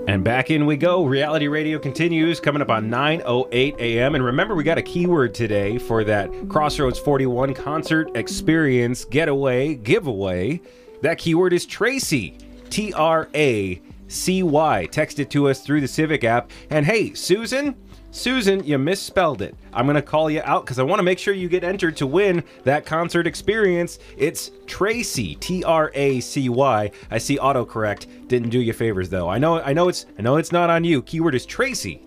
And back in we go. Reality Radio continues, coming up on 9:08 a.m. And remember, we got a keyword today for that Crossroads 41 concert experience getaway giveaway. That keyword is Tracy, Tracy. Text it to us through the Civic app. And hey, Susan, you misspelled it. I'm going to call you out because I want to make sure you get entered to win that concert experience. It's Tracy, Tracy. I see autocorrect didn't do you favors though. I know it's not on you. Keyword is Tracy,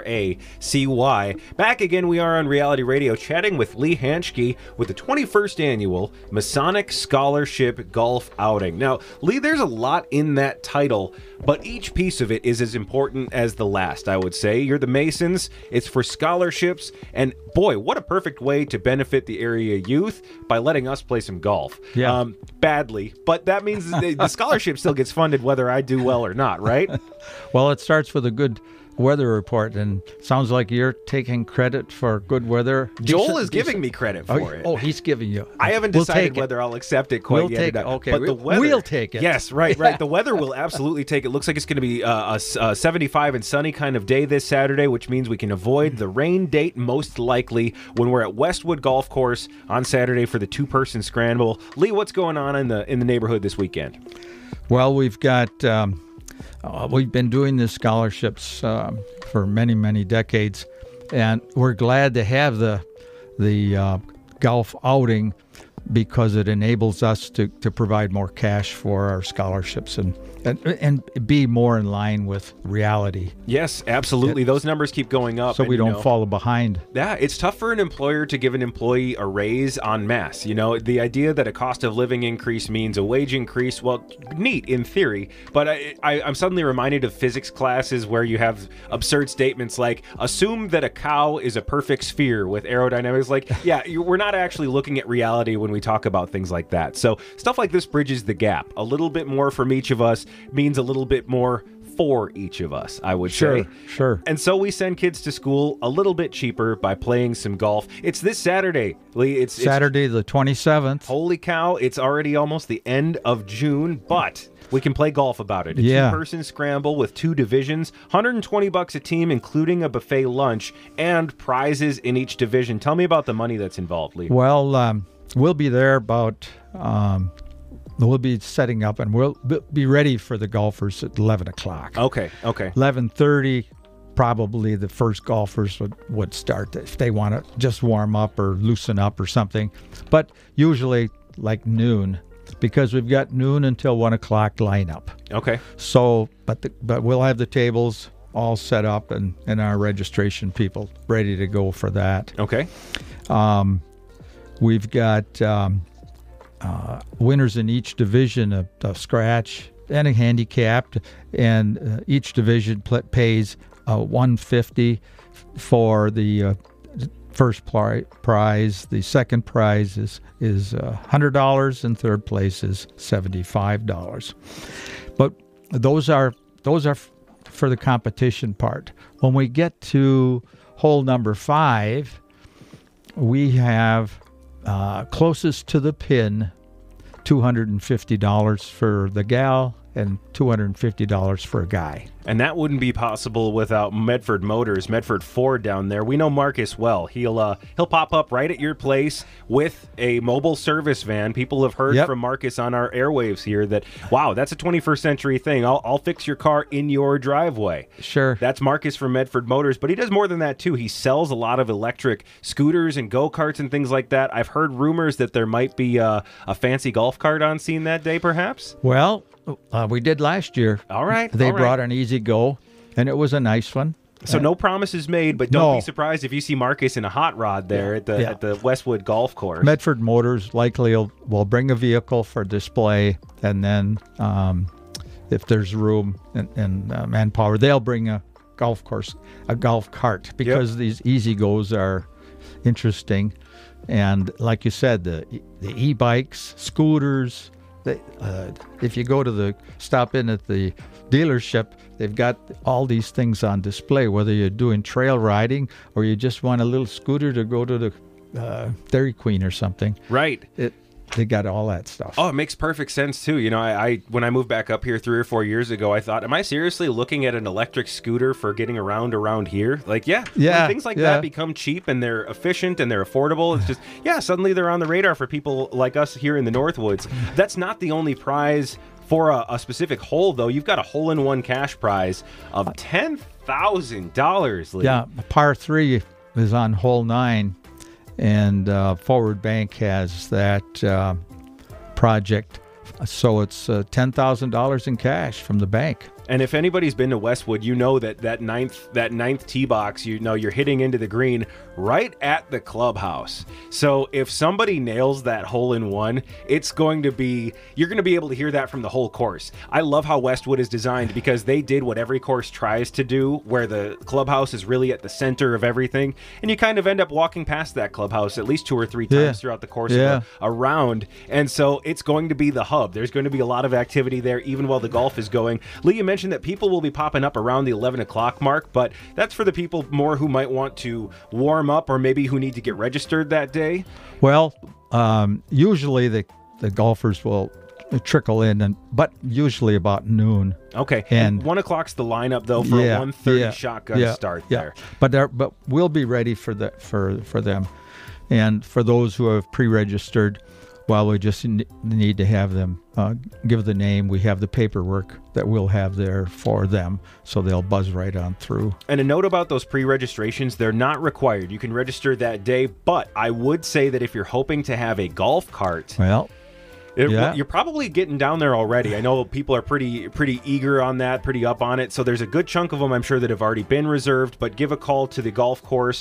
Tracy. Back again, we are on Reality Radio chatting with Lee Hanschke with the 21st annual Masonic Scholarship Golf Outing. Now, Lee, there's a lot in that title, but each piece of it is as important as the last, I would say. You're the Masons, it's for scholarships, and boy, what a perfect way to benefit the area youth by letting us play some golf. Yeah. Badly, but that means the scholarship still gets funded whether I do well or not, right? Well, it starts with a good weather report, and sounds like you're taking credit for good weather. Joel is giving me credit for it. Oh, he's giving you. I haven't decided whether I'll accept it quite yet. Okay, but the weather, we'll take it. Yes, right. The weather will absolutely take it. Looks like it's going to be a 75 and sunny kind of day this Saturday, which means we can avoid the rain date most likely when we're at Westwood Golf Course on Saturday for the two-person scramble. Lee, what's going on in the neighborhood this weekend? Well, we've got. We've been doing the scholarships for many, many decades, and we're glad to have the golf outing because it enables us to provide more cash for our scholarships and be more in line with reality. Yes, absolutely. Those numbers keep going up. So we don't fall behind. Yeah, it's tough for an employer to give an employee a raise en masse. You know, the idea that a cost of living increase means a wage increase, well, neat in theory, but I'm suddenly reminded of physics classes where you have absurd statements like, assume that a cow is a perfect sphere with aerodynamics. Like, yeah, we're not actually looking at reality when we talk about things like that. So stuff like this bridges the gap. A little bit more from each of us means a little bit more for each of us, I would say. Sure. And so we send kids to school a little bit cheaper by playing some golf. It's this Saturday, Lee. It's Saturday the 27th. Holy cow, it's already almost the end of June, but we can play golf about it. A two-person scramble with two divisions, $120 a team, including a buffet lunch, and prizes in each division. Tell me about the money that's involved, Lee. Well, we'll be there about... we'll be setting up, and we'll be ready for the golfers at 11 o'clock. Okay. 11:30, probably the first golfers would start if they want to just warm up or loosen up or something. But usually like noon, because we've got noon until 1 o'clock lineup. Okay. So, but we'll have the tables all set up and our registration people ready to go for that. Okay. We've got... winners in each division, a scratch and a handicapped, and each division pays $150 for the first prize. The second prize is $100, and third place is $75. But those are for the competition part. When we get to hole number 5, we have closest to the pin, $250 for the gal and $250 for a guy. And that wouldn't be possible without Medford Motors, Medford Ford down there. We know Marcus well. He'll pop up right at your place with a mobile service van. People have heard from Marcus on our airwaves here that, wow, that's a 21st century thing. I'll fix your car in your driveway. Sure. That's Marcus from Medford Motors, but he does more than that too. He sells a lot of electric scooters and go-karts and things like that. I've heard rumors that there might be a fancy golf cart on scene that day, perhaps? Well, we did last year. All right. They brought an Easy Go, and it was a nice one. So no promises made, but don't be surprised if you see Marcus in a hot rod there at the Westwood Golf Course. Medford Motors likely will bring a vehicle for display, and then if there's room and manpower, they'll bring a golf cart, because these Easy Goes are interesting. And like you said, the e-bikes, scooters. If you go to stop in at the dealership, they've got all these things on display, whether you're doing trail riding or you just want a little scooter to go to the Dairy Queen or something. Right. they got all that stuff. Oh, it makes perfect sense too. You know, I when I moved back up here 3 or 4 years ago, I thought, am I seriously looking at an electric scooter for getting around here? Like, yeah. When things like that become cheap and they're efficient and they're affordable, it's just, suddenly they're on the radar for people like us here in the Northwoods. That's not the only prize for a specific hole, though. You've got a hole-in-one cash prize of $10,000, Lee. Yeah, par 3 is on hole 9, and Forward Bank has that project. So it's $10,000 in cash from the bank. And if anybody's been to Westwood, you know that ninth tee box, you know you're hitting into the green right at the clubhouse. So if somebody nails that hole in one, you're going to be able to hear that from the whole course. I love how Westwood is designed because they did what every course tries to do, where the clubhouse is really at the center of everything, and you kind of end up walking past that clubhouse at least 2 or 3 times throughout the course of a round. And so it's going to be the hub. There's going to be a lot of activity there, even while the golf is going. Lee, you mentioned that people will be popping up around the 11 o'clock mark, but that's for the people more who might want to warm up or maybe who need to get registered that day. Well, usually the golfers will trickle in, but usually about noon. Okay, and 1 o'clock's the lineup though for a 1:30 shotgun start there. But we'll be ready for them, and for those who have pre-registered. Well, we just need to have them give the name. We have the paperwork that we'll have there for them, so they'll buzz right on through. And a note about those pre-registrations, they're not required. You can register that day, but I would say that if you're hoping to have a golf cart... Well... You're probably getting down there already. I know people are pretty eager on that, pretty up on it. So there's a good chunk of them, I'm sure, that have already been reserved. But give a call to the golf course,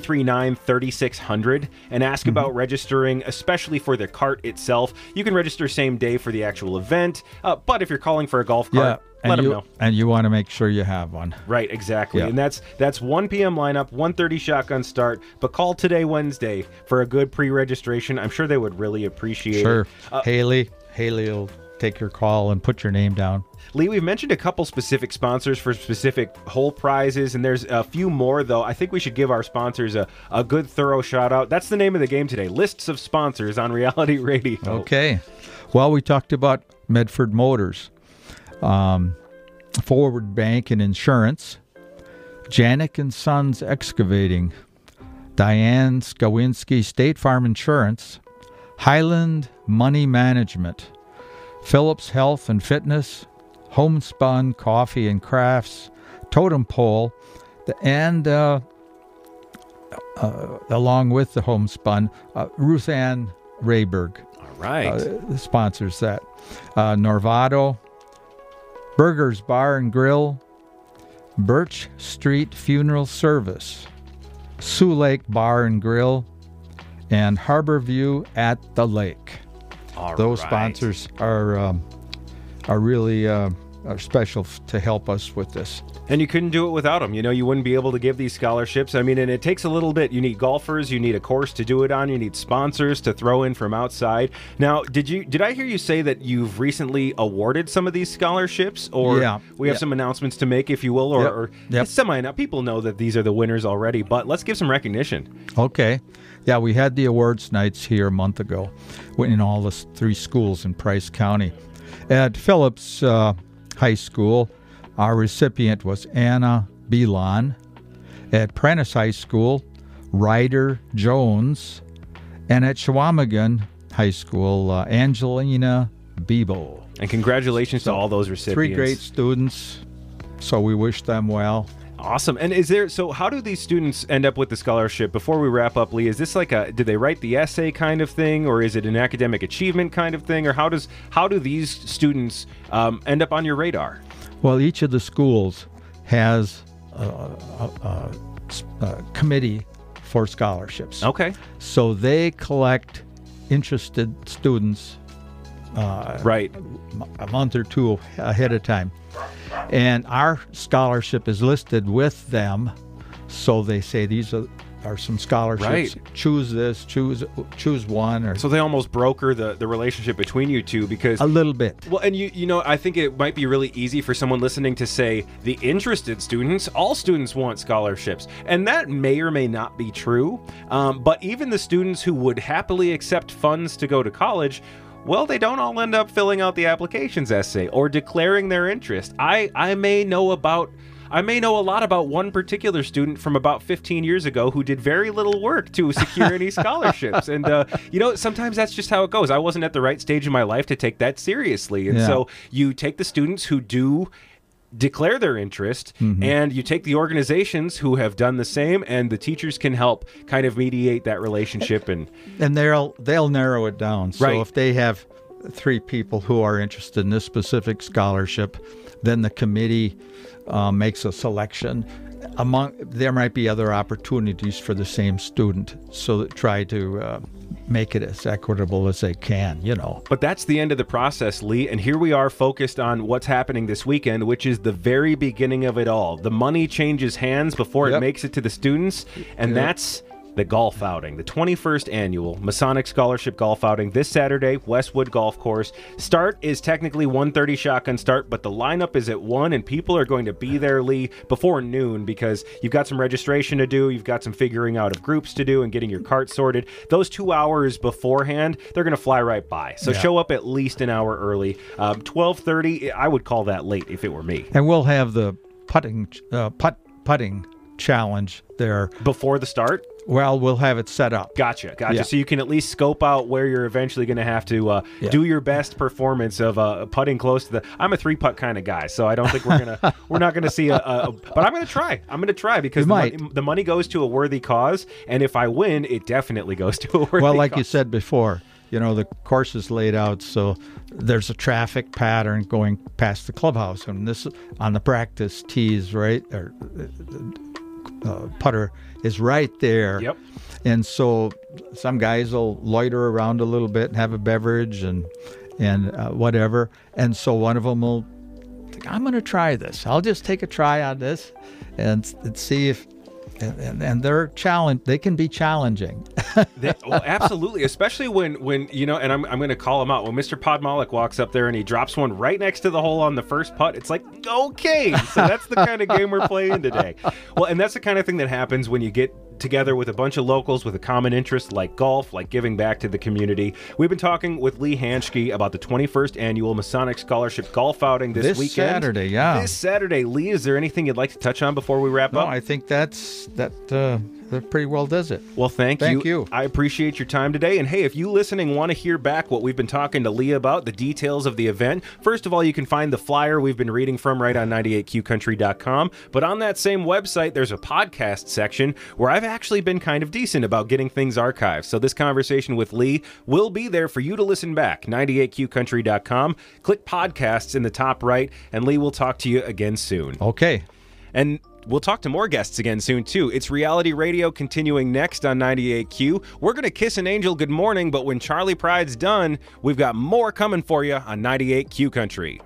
339-3600, and ask about registering, especially for the cart itself. You can register same day for the actual event. But if you're calling for a golf cart, let them know. And you want to make sure you have one. Right, exactly. Yeah. And that's 1 p.m. lineup, 1:30 shotgun start. But call today, Wednesday, for a good pre-registration. I'm sure they would really appreciate it. Haley will take your call and put your name down. Lee, we've mentioned a couple specific sponsors for specific hole prizes, and there's a few more, though. I think we should give our sponsors a good, thorough shout-out. That's the name of the game today, Lists of Sponsors on Reality Radio. Okay. Well, we talked about Medford Motors. Forward Bank and Insurance, Janik and Sons Excavating, Diane Skowinski State Farm Insurance, Highland Money Management, Phillips Health and Fitness, Homespun Coffee and Crafts, Totem Pole, and along with the Homespun, Ruth Ann Rayberg. All right. Sponsors that. Norvado, Burgers Bar and Grill, Birch Street Funeral Service, Sioux Lake Bar and Grill, and Harbor View at the Lake. Those sponsors are really special to help us with this. And you couldn't do it without them. You know, you wouldn't be able to give these scholarships. I mean, and it takes a little bit. You need golfers, you need a course to do it on, you need sponsors to throw in from outside. Now, did I hear you say that you've recently awarded some of these scholarships? Or we have some announcements to make, if you will, or semi. People know that these are the winners already, but let's give some recognition. Okay. Yeah, we had the awards nights here a month ago in all the 3 schools in Price County. At Phillips High School, our recipient was Anna Belon. At Prentice High School, Ryder Jones. And at Chequamegon High School, Angelina Bebo. And congratulations to all those recipients. 3 great students, so we wish them well. Awesome. And how do these students end up with the scholarship? Before we wrap up, Lee, is this like did they write the essay kind of thing, or is it an academic achievement kind of thing, or how do these students end up on your radar? Well, each of the schools has a committee for scholarships. Okay. So they collect interested students right a month or 2 ahead of time. And our scholarship is listed with them. So they say these are are some scholarships. Right. Choose this, choose one, or So they almost broker the relationship between you two because a little bit. well, and you know, I think it might be really easy for someone listening to say the interested students, all students want scholarships, and that may or may not be true. But even the students who would happily accept funds to go to college, well, they don't all end up filling out the applications essay or declaring their interest. I may know a lot about one particular student from about 15 years ago who did very little work to secure any scholarships. And, you know, sometimes that's just how it goes. I wasn't at the right stage in my life to take that seriously. And so you take the students who do declare their interest, and you take the organizations who have done the same, and the teachers can help kind of mediate that relationship. And they'll narrow it down. So Right. if they have 3 people who are interested in this specific scholarship, then the committee makes a selection. There might be other opportunities for the same student, so that try to make it as equitable as they can, you know. But that's the end of the process, Lee, and here we are focused on what's happening this weekend, which is the very beginning of it all. The money changes hands before it makes it to the students, and that's the golf outing, the 21st annual Masonic Scholarship Golf Outing this Saturday, Westwood Golf Course. Start is technically 1:30 shotgun start, but the lineup is at 1, and people are going to be there, Lee, before noon because you've got some registration to do, you've got some figuring out of groups to do and getting your cart sorted. Those 2 hours beforehand, they're going to fly right by. So show up at least an hour early. 12:30, I would call that late if it were me. And we'll have the putting challenge there. Before the start? Well, we'll have it set up. Gotcha. Yeah. So you can at least scope out where you're eventually going to have to do your best performance of putting close to the. I'm a 3-putt kind of guy, so I don't think we're not gonna see but I'm gonna try. Because the money goes to a worthy cause, and if I win, it definitely goes to a worthy cause. Well, like you said before, you know, the course is laid out, so there's a traffic pattern going past the clubhouse, and this on the practice tees, right, or putter is right there. Yep. And so some guys will loiter around a little bit and have a beverage and whatever. And so one of them will think, I'm going to try this. I'll just take a try on this and see if. And they're they can be challenging. Well, absolutely, especially when you know, and I'm going to call him out. When Mr. Podmalik walks up there and he drops one right next to the hole on the first putt, it's like, okay, so that's the kind of game we're playing today. Well, and that's the kind of thing that happens when you get together with a bunch of locals with a common interest like golf, like giving back to the community. We've been talking with Lee Hanschke about the 21st annual Masonic Scholarship Golf Outing this weekend. Saturday, yeah. This Saturday. Lee, is there anything you'd like to touch on before we wrap up? No, I think that pretty well does it. Well, thank you. I appreciate your time today. And hey, if you listening want to hear back what we've been talking to Lee about, the details of the event, first of all, you can find the flyer we've been reading from right on 98qcountry.com. But on that same website, there's a podcast section where I've actually been kind of decent about getting things archived. So this conversation with Lee will be there for you to listen back. 98qcountry.com. Click podcasts in the top right, and Lee will talk to you again soon. Okay. And we'll talk to more guests again soon, too. It's Reality Radio continuing next on 98Q. We're going to kiss an angel good morning, but when Charlie Pride's done, we've got more coming for you on 98Q Country.